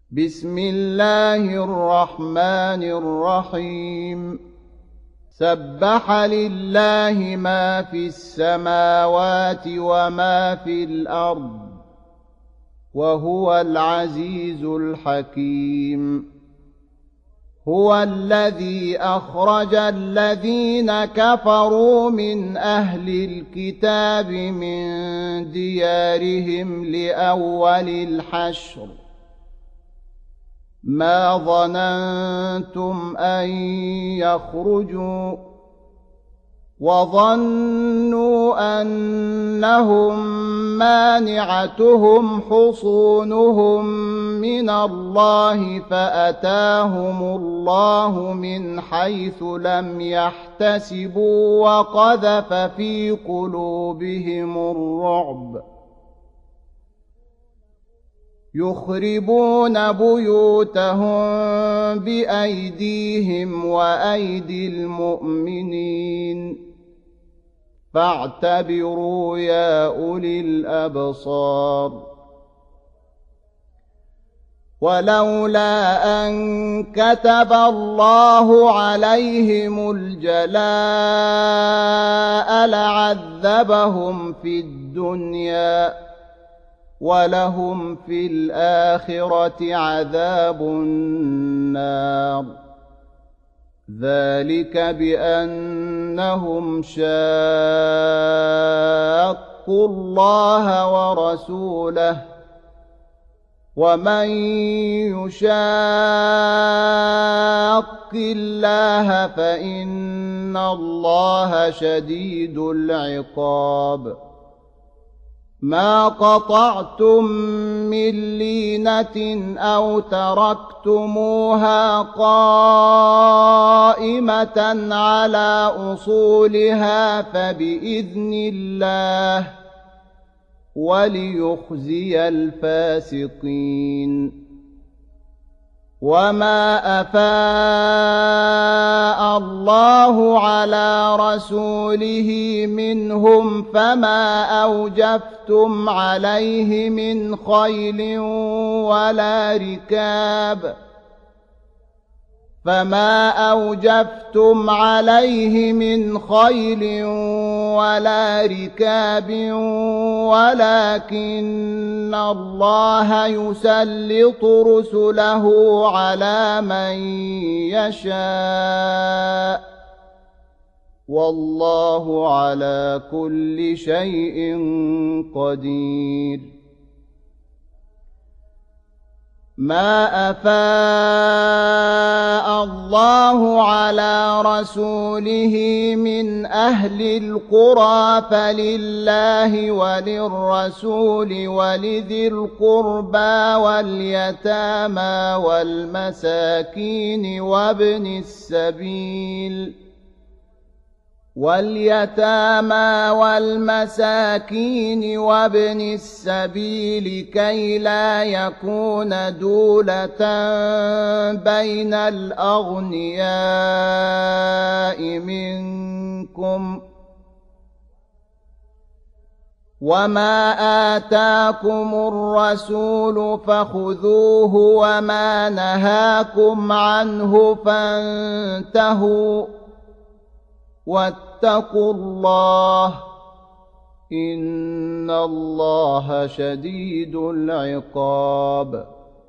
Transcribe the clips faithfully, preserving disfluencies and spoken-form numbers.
بسم الله الرحمن الرحيم سبح لله ما في السماوات وما في الأرض وهو العزيز الحكيم هو الذي أخرج الذين كفروا من أهل الكتاب من ديارهم لأول الحشر ما ظننتم أن يخرجوا وظنوا أنهم مانعتهم حصونهم من الله فأتاهم الله من حيث لم يحتسبوا وقذف في قلوبهم الرعب يخربون بيوتهم بأيديهم وأيدي المؤمنين فاعتبروا يا أولي الأبصار ولولا أن كتب الله عليهم الجلاء لعذبهم في الدنيا ولهم في الآخرة عذاب النار ذلك بأنهم شاقوا الله ورسوله ومن يشاق الله فإن الله شديد العقاب ما قطعتم من لينة أو تركتموها قائمة على أصولها فبإذن الله وليخزي الفاسقين وما أفاء الله على رسوله منهم فما أوجفتم عليه من خيل ولا ركاب فما أوجفتم عليه من خيل ولا ركاب ولكن الله يسلط رسله على من يشاء والله على كل شيء قدير ما أفاء الله على رسوله من أهل القرى فلله وللرسول ولذي القربى واليتامى والمساكين وابن السبيل واليتامى والمساكين وابن السبيل كي لا يكون دولة بين الأغنياء منكم وما آتاكم الرسول فخذوه وما نهاكم عنه فانتهوا واتقوا الله إن الله شديد العقاب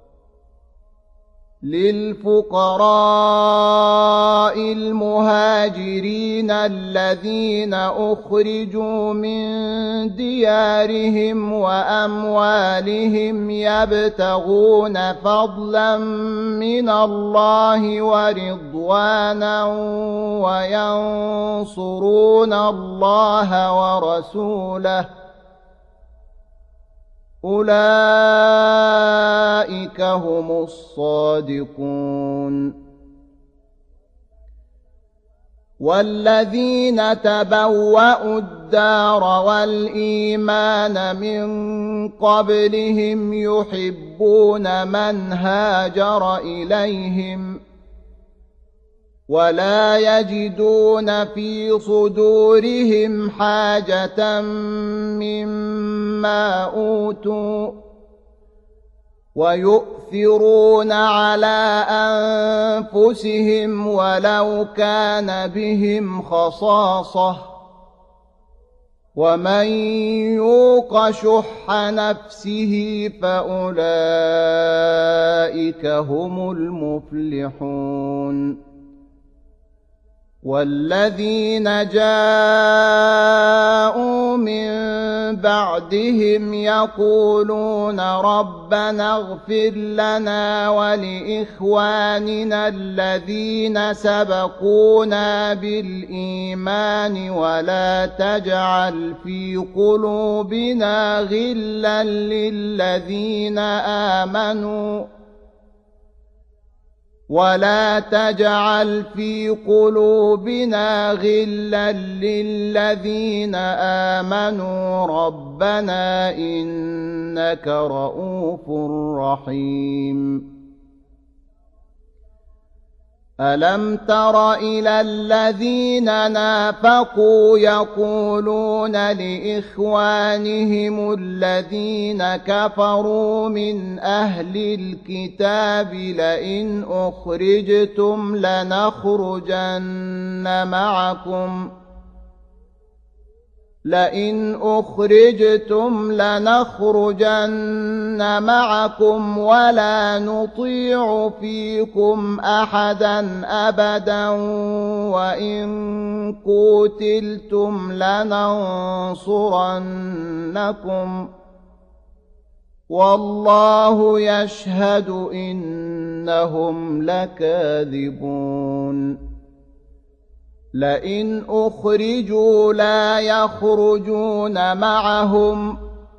للفقراء المهاجرين الذين أخرجوا من ديارهم وأموالهم يبتغون فضلا من الله ورضوانا وينصرون الله ورسوله أولئك هم الصادقون والذين تبوأوا الدار والإيمان من قبلهم يحبون من هاجر إليهم ولا يجدون في صدورهم حاجة مما أوتوا ويؤثرون على أنفسهم ولو كان بهم خصاصة ومن يوق شح نفسه فأولئك هم المفلحون والذين جاءوا من بعدهم يقولون ربنا اغفر لنا ولإخواننا الذين سبقونا بالإيمان ولا تجعل في قلوبنا غلا للذين آمنوا ولا تجعل في قلوبنا غلا للذين آمنوا ربنا إنك رؤوف رحيم ألم تر إلى الذين نافقوا يقولون لإخوانهم الذين كفروا من أهل الكتاب لئن أخرجتم لنخرجن معكم لئن أخرجتم لنخرجن معكم ولا نطيع فيكم أحدا أبدا وإن قتلتم لننصرنكم والله يشهد إنهم لكاذبون لئن أخرجوا لا يخرجون معهم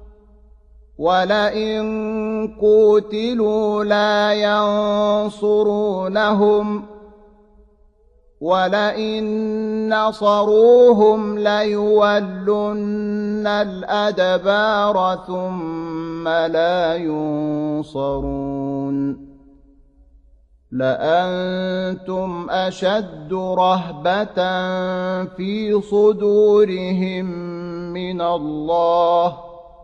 ولئن قتلوا لا ينصرونهم ولئن نصروهم ليولن الأدبار ثم لا ينصرون لأنتم أشد رهبة في صدورهم من الله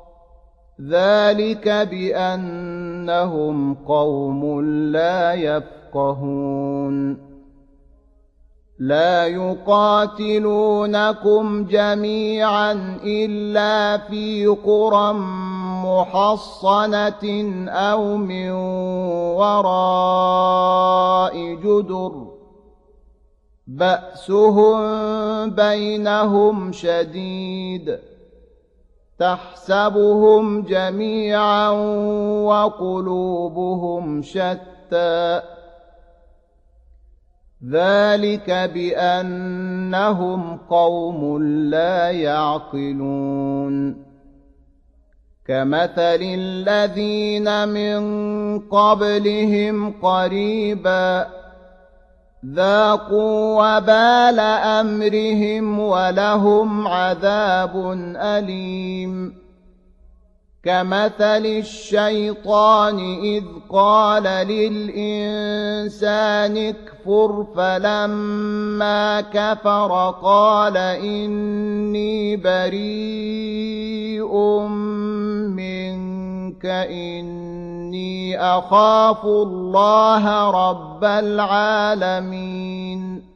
ذلك بأنهم قوم لا يفقهون لا يقاتلونكم جميعا إلا في قرى محصنة أو من وراء جدر بأسهم بينهم شديد تحسبهم جميعا وقلوبهم شتى ذلك بأنهم قوم لا يعقلون كمثل الذين من قبلهم قريبا ذاقوا وبال أمرهم ولهم عذاب أليم كمثل الشيطان إذ قال للإنسان اكفر فلما كفر قال إني بريء منك إني أخاف الله رب العالمين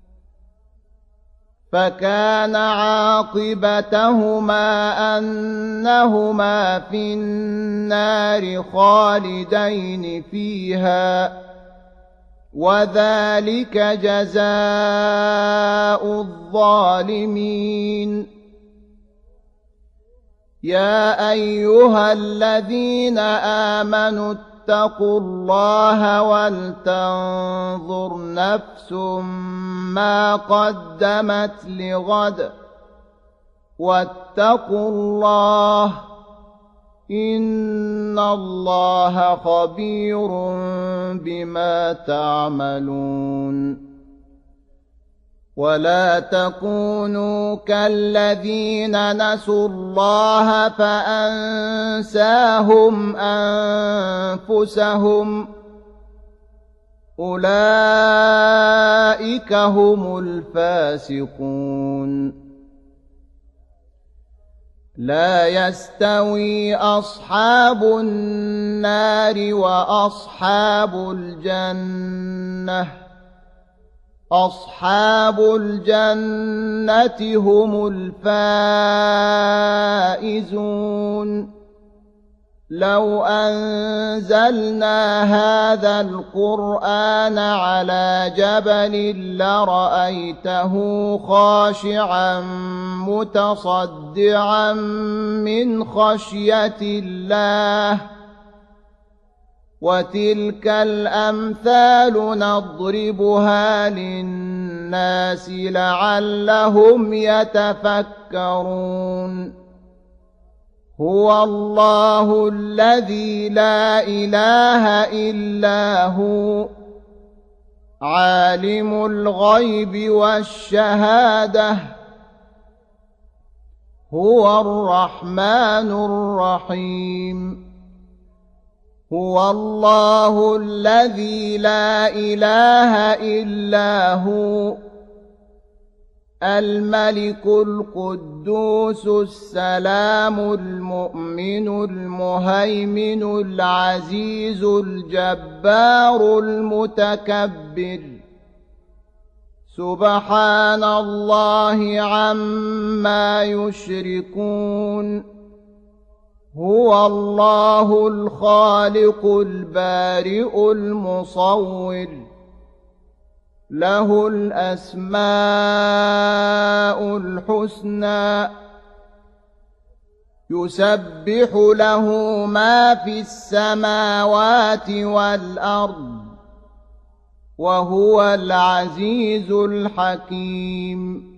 فكان عاقبتهما أنهما في النار خالدين فيها وذلك جزاء الظالمين يا أيها الذين آمنوا اتقوا الله ولتنظر نفس ما قدمت لغد واتقوا الله إن الله خبير بما تعملون ولا تكونوا كالذين نسوا الله فأنساهم أنفسهم أولئك هم الفاسقون لا يستوي أصحاب النار وأصحاب الجنة أصحاب الجنة هم الفائزون لو أنزلنا هذا القرآن على جبل لرأيته خاشعا متصدعا من خشية الله وتلك الأمثال نضربها للناس لعلهم يتفكرون هو الله الذي لا إله إلا هو عالم الغيب والشهادة هو الرحمن الرحيم هو الله الذي لا إله إلا هو الملك القدوس السلام المؤمن المهيمن العزيز الجبار المتكبر سبحان الله عما يشركون هو الله الخالق البارئ المصور له الأسماء الحسنى يسبح له ما في السماوات والأرض وهو العزيز الحكيم